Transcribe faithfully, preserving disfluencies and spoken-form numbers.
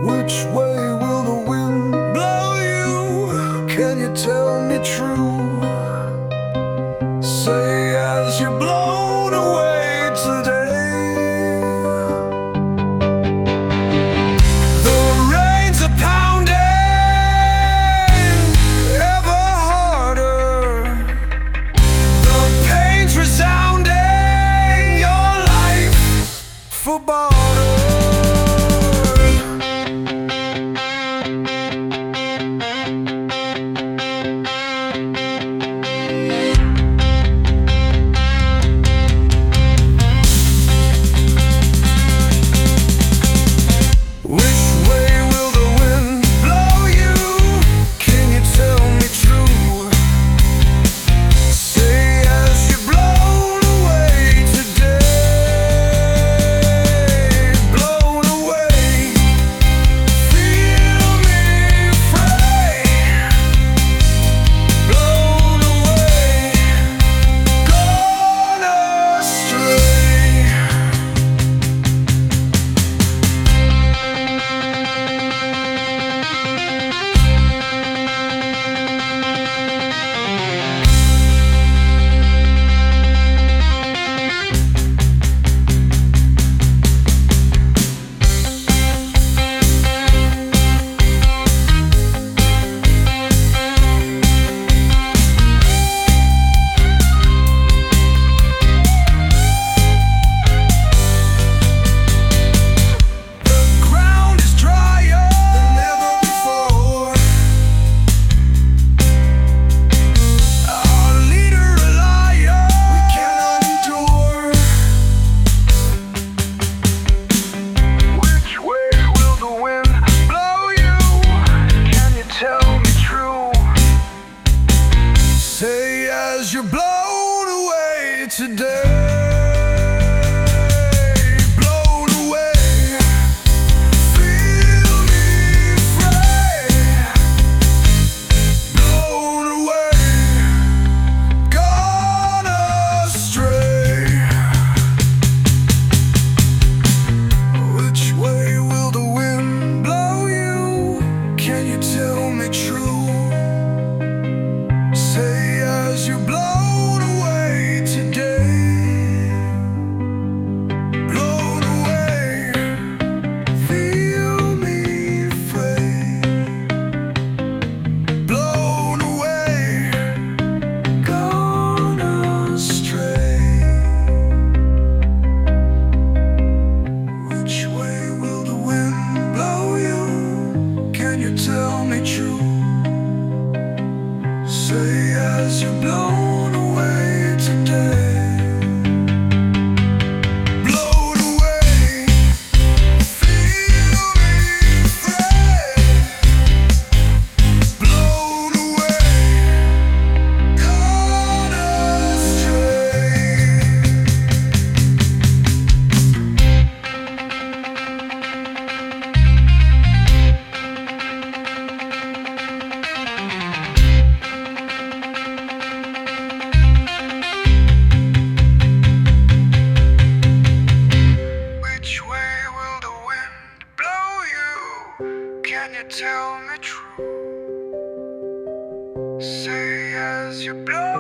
Which way will the wind blow you? Can you tell me true? Say as you're blown away today. The rains are pounding ever harder. The pain's resounding. Your life for barter. Say as you're blown away today. Blown away. Feel me fray. Blown away. Gone astray. Which way will the wind blow you? Can you tell me true? Say as you're blown away today. Blown away. Feel me fray. Blown away. Gone astray. Which way will the wind blow you? Can you tell me true? Say as you're blown away today. Blown away. Feel me fray. Blown away. Gone astray. Can you tell me true? Say as you blow